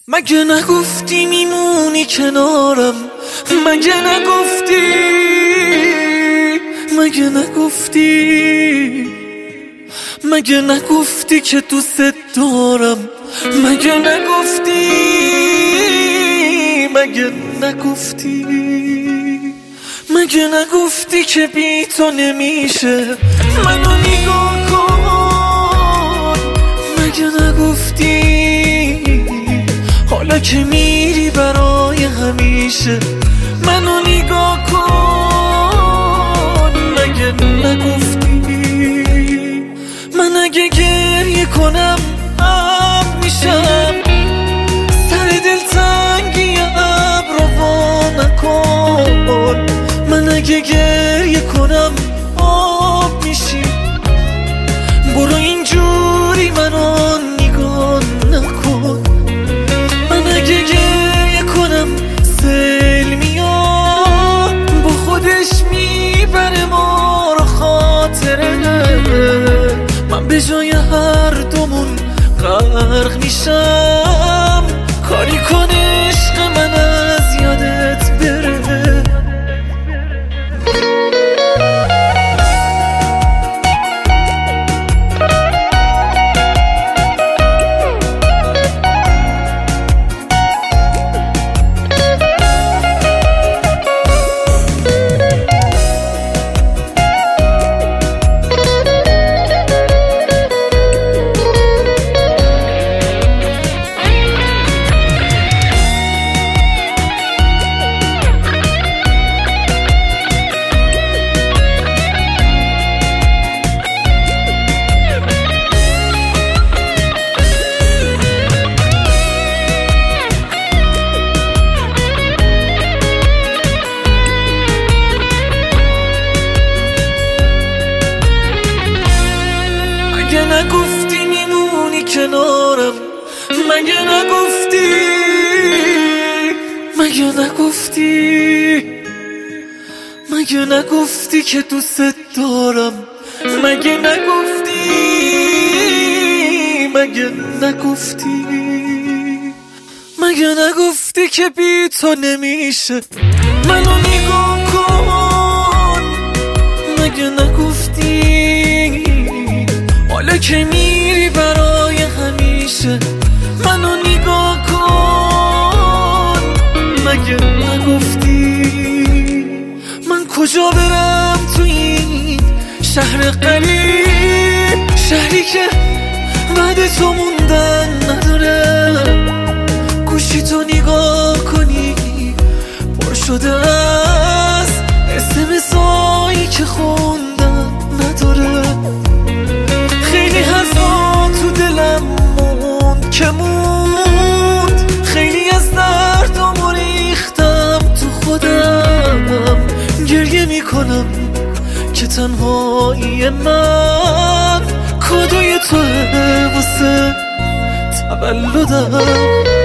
مگه نگفتی میمونی کنارم؟ مگه نگفتی؟ مگه نگفتی؟ مگه نگفتی که دوست دارم؟ مگه نگفتی؟ مگه نگفتی؟ مگه نگفتی که بی تو نمیشه؟ منو نگاه کن. مگه نگفتی حالا که میری برای همیشه؟ منو نگاه کن. مگه نگفتی من اگه گریه کنم اب میشم؟ سر دلتنگی ابر وا نکن. من اگه گریه کنم آب میشی. برو اینجوری منو نگاه نکن. من اگه گریه کنم سیل میاد با خودش میبره ما رو خاطره. من به جای هر دومون غرق میشم. کاری کن عشق من از یادت بره. مگه نگفتی میمونی کنارم؟ مگه نگفتی؟ مگه نگفتی؟ مگه نگفتی که دوست دارم؟ مگه نگفتی؟ مگه نگفتی؟ مگه نگفتی که بی تو نمیشه؟ منو نگاه کن. مگه نگفتی حالا که میری برای همیشه؟ منو نگاه کن. مگه نگفتی من کجا برم تو این شهر غریب؟ شهری که بعد تو موندن نداره. گوشی تو نگاه کنی پر شده از اسمسایی که خوندن نداره. خیلی حرفا تو دلم موند که موند. خیلی از دردم ریختم تو خودم. گریه میکنم که تنهایی من کادوی توه واسه تولدم.